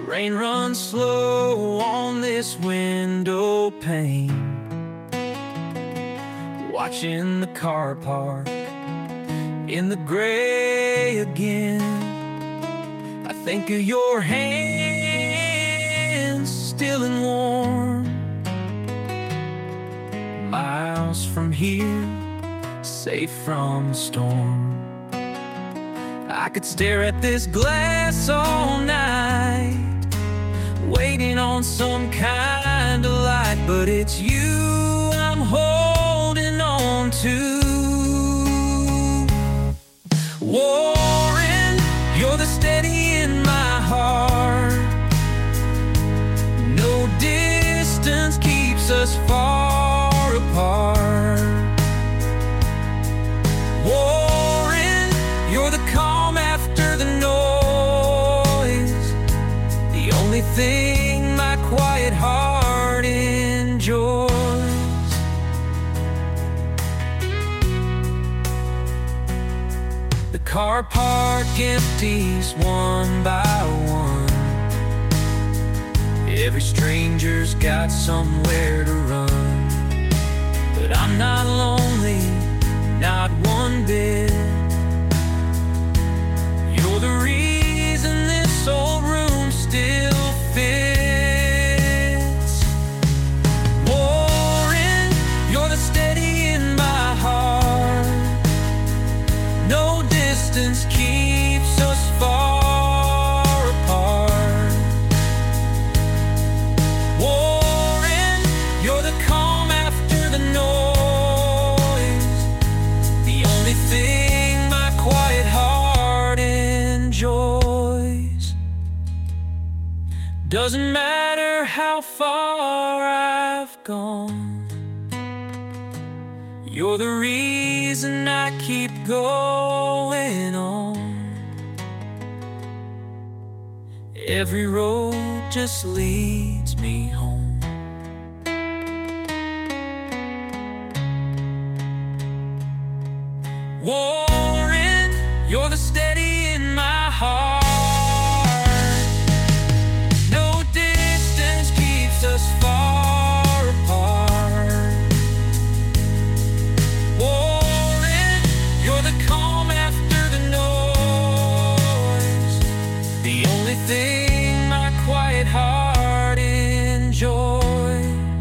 Rain runs slow on this window pane, watching the car park in the gray again. I think of your hands, still and warm, miles from here, safe from the storm. I could stare at this glass all night, waiting on some kind of light, but it's you I'm holding on to. Warren, you're the steady in my heart. No distance keeps us far apart. Warren, you're the calm after the noise, the only thing my quiet heart enjoys. The car park empties one by one. Every stranger's got somewhere to run, but I'm not lonely, not one bit. You're the reason this old room still fits. Warren, you're the steady in my heart. No distance keeps us far apart. Warren, you're the calm after the noise, the only thing my quiet heart enjoys. Doesn't matter how far I've gone, you're the reason I keep going on. Every road just leads me home. Warren, you're the steady in my heart. No distance keeps us far apart. Warren, you're the calm after the noise, the only thing my quiet heart enjoys.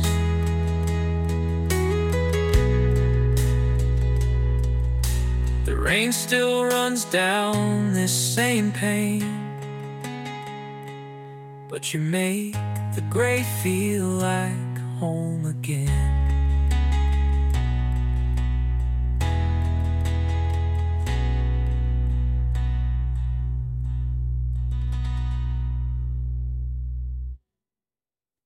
The rain still runs down this same pane, but you make the gray feel like home again.